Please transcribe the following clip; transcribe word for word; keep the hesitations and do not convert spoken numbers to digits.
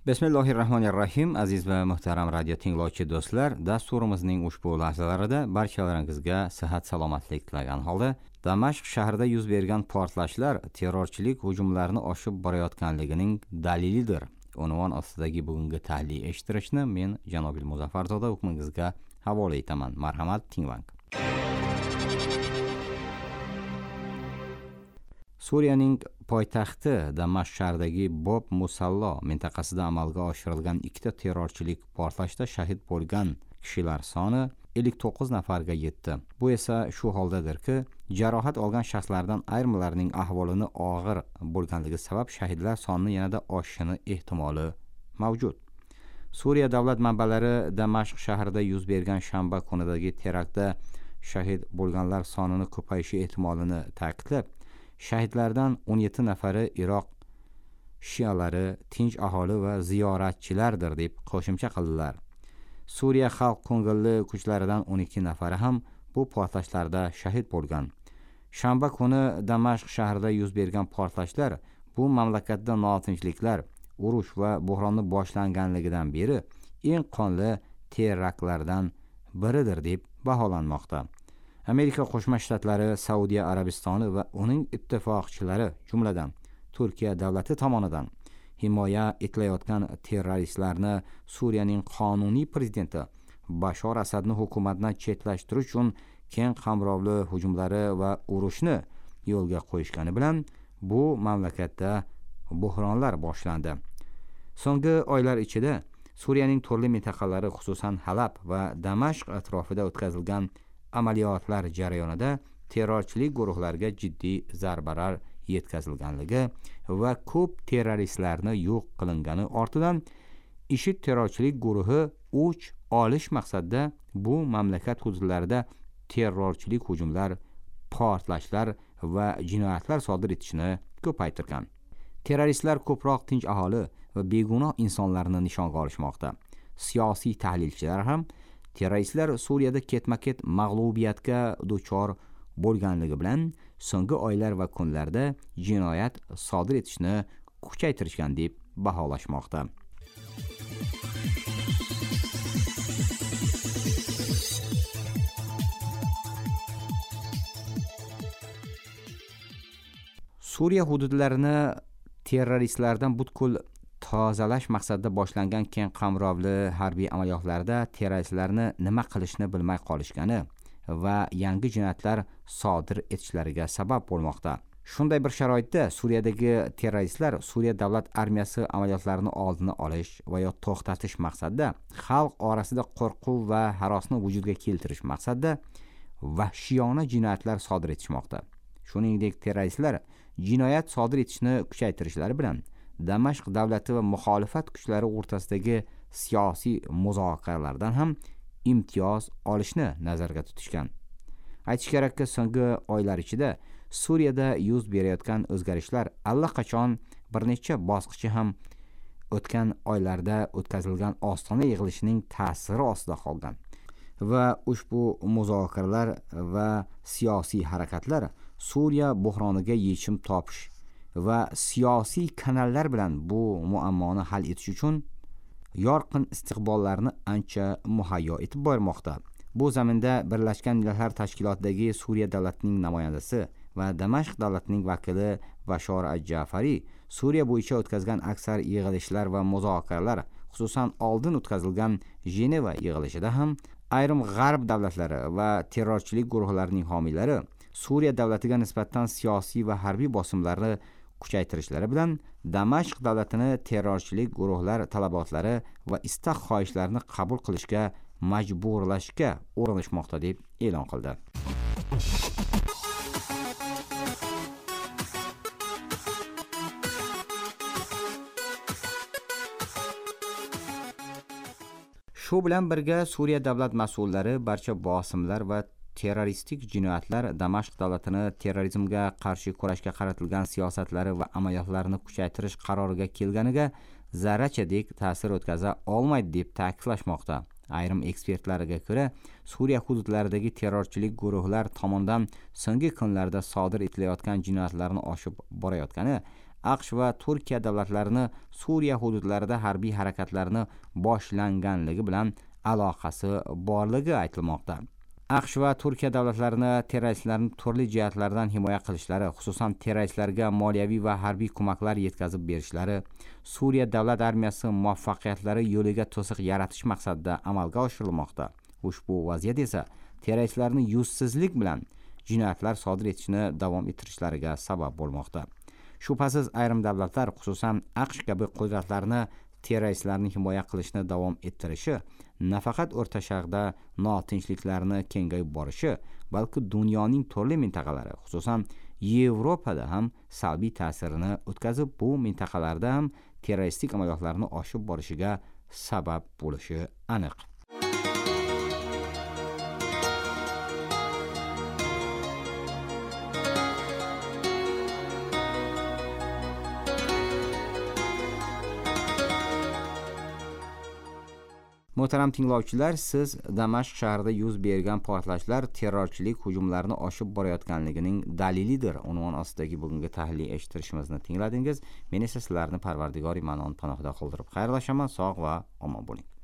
Bismillahirrahmanirrahim. Aziz va muhtaram radio tinglovchi do'stlar, dasturimizning ushbu lahzalarida barchalaringizga sihat salomatlik tilagan holda Damashq shahrida yuz bergan portlashlar terrorchilik hujumlarini oshib borayotganligining dalilidir. Unvon ostidagi bugungi tahlil eshittirishni men Janobil Muzaffarzoda hukmingizga havola etaman. Marhamat, tinglang. Suriyaning poytaxti Damashq shahridagi Bob Musallo mintaqasida amalga oshirilgan ikkita terrorchilik portlashda shahid bo'lgan kishilar soni ellik to'qqiz nafarga yetdi. Bu esa shu holdadirki, jarohat olgan shaxslardan ayrimlarining ahvolini og'ir bo'lganligi sabab shahidlar sonining yanada oshishini ehtimoli mavjud. Suriya davlat manbalari Damashq shahrida yuz bergan shanba kunidagi teraktda shahid bo'lganlar sonining ko'payishi ehtimolini ta'kidlab, shahidlardan o'n yetti nafari Iroq shialari, tinch aholi va ziyoratchilardir deb qo'shimcha qildilar. Suriya xalq ko'ngilli kuchlaridan o'n ikki nafari ham bu portlashlarda shahid bo'lgan. Shanba kuni Damashq shahrida yuz bergan portlashlar bu mamlakatda notinchliklar, urush va buhronni boshlanganligidan beri eng qonli teraktlardan biridir deb baholanmoqda. Amerika Qo'shma Shtatlari, Saudiya Arabistoni va uning ittifoqchilari, jumladan Turkiya davlati tomonidan himoya etilayotgan terroristlarni Suriyaning qonuniy prezidenti Bashor Asadni hukumatdan chetlashtirish uchun keng qamrovli hujumlari va urushni yo'lga qo'yishgani bilan bu mamlakatda buhronlar boshlandi. So'nggi oylar ichida Suriyaning turli mintaqalari, xususan Halab va Damashq atrofida o'tkazilgan amaliyotlar jarayonida terrorchilik guruhlariga jiddiy zarbalar yetkazilganligi va ko'p terroristlarni yo'q qilingani ortidan IShID terrorchilik guruhi o'ch olish maqsadida bu mamlakat hududlarida terrorchilik hujumlar, portlashlar va jinoyatlar sodir etishni ko'paytirgan. Terroristlar ko'proq tinch aholi va begunoh insonlarni nishonga olishmoqda. Siyosiy tahlilchilar ham terroristlar Suriyada ketma-ket mag'lubiyatga duchor bo'lganligi bilan so'nggi oylar va kunlarda jinoyat sodir etishni kuchaytirishgan deb baholashmoqda. Suriya hududlarini terroristlardan butkul tozalash maqsadida boshlangan keng qamrovli harbiy amaliyotlarda terroristlarni nima qilishni bilmay qolishgani va yangi jinoyatlar sodir etishlariga sabab bo'lmoqda. Shunday bir sharoitda Suriyadagi terroristlar Suriya davlat armiyasi amaliyotlarini oldini olish va yo to'xtatish maqsadida xalq orasida qo'rquv va harosni vujudga keltirish maqsadida vahshiyona jinoyatlar sodir etishmoqda. Shuningdek, terroristlar jinoyat sodir etishni kuchaytirishlari bilan Damashq davlati va muxolifat kuchlari o'rtasidagi siyosiy muzokaralardan ham imtiyoz olishni nazarda tutishgan. Aytish kerakki, so'nggi oylar ichida Suriyada yuz berayotgan o'zgarishlar allaqachon bir necha bosqichi ham o'tgan oylarda o'tkazilgan Ostona yig'ilishining ta'siri ostida qolgan va ushbu muzokaralar va siyosiy harakatlar Suriya buhroniga yechim topish va siyosiy kanallar bilan bu muammoni hal etish uchun yorqin istiqbollarni ancha muhayyo etib bormoqda. Bu zaminda Birlashgan Millatlar Tashkilotidagi Suriya davlatining namoyandasi va Damashq davlatining vakili Bashor al-Jafari Suriya bo'yicha o'tkazgan aksar yig'ilishlar va muzokaralar, xususan oldin o'tkazilgan Jeneva yig'ilishida ham ayrim g'arb davlatlari va terrorchilik guruhlarining homiylari Suriya davlatiga nisbatan siyosiy va harbiy bosimlarni kuchaytirishlari bilan Damashq davlatini terrorchilik guruhlar talabotlari va istak xohishlarini qabul qilishga majburlashga urinishmoqda deb e'lon qildi. Shu bilan birga Suriya davlat mas'ullari barcha bosimlar va terroristik jinoyatlar Damashq davlatini terrorizmga qarshi kurashga qaratilgan siyosatlari va amaliyotlarini kuchaytirish qaroriga kelganiga zarrachadek ta'sir o'tkaza olmaydi deb ta'kidlashmoqda. Ayrim ekspertlarga ko'ra, Suriya hududlaridagi terrorchilik guruhlar tomonidan so'nggi kunlarda sodir etilayotgan jinoyatlarni oshib borayotgani AQSh va Turkiya davlatlarini Suriya hududlarida harbiy harakatlarni boshlanganligi bilan aloqasi borligi aytilmoqda. AQSh va Turkiya davlatlarini terroristlarni turli jihatlardan himoya qilishlari, xususan terroristlarga moliyaviy va harbiy ko'maklar yetkazib berishlari, Suriya davlat armiyasi muvaffaqiyatlari yo'liga to'siq yaratish maqsadida amalga oshirilmoqda. Ushbu vaziyat esa terroristlarni yuzsizlik bilan jinoyatlar sodir etishni davom ettirishlariga sabab bo'lmoqda. Shubhasiz ayrim davlatlar, xususan AQSh kabi qudratlarni terroristlarni himoya qilishni davom ettirishi nafaqat O'rta Sharqda notinchliklarni kengayib borishi, balki dunyoning turli mintaqalari, xususan Yevropada ham salbiy ta'sirini o'tkazib, bu mintaqalarda ham terroristik amaliyotlarni oshib borishiga sabab bo'lishi aniq. Muhtaram tinglovchilar, siz Damashq shahrida yuz bergan portlashlar terrorchilik hujumlarini oshib borayotganligining dalilidir unvon ostidagi bugungi tahlil eshittirishimizni tingladingiz. Men esa sizlarni Parvardigor Manon panohida qoldirib xayrlashaman. Sog' va omon bo'ling.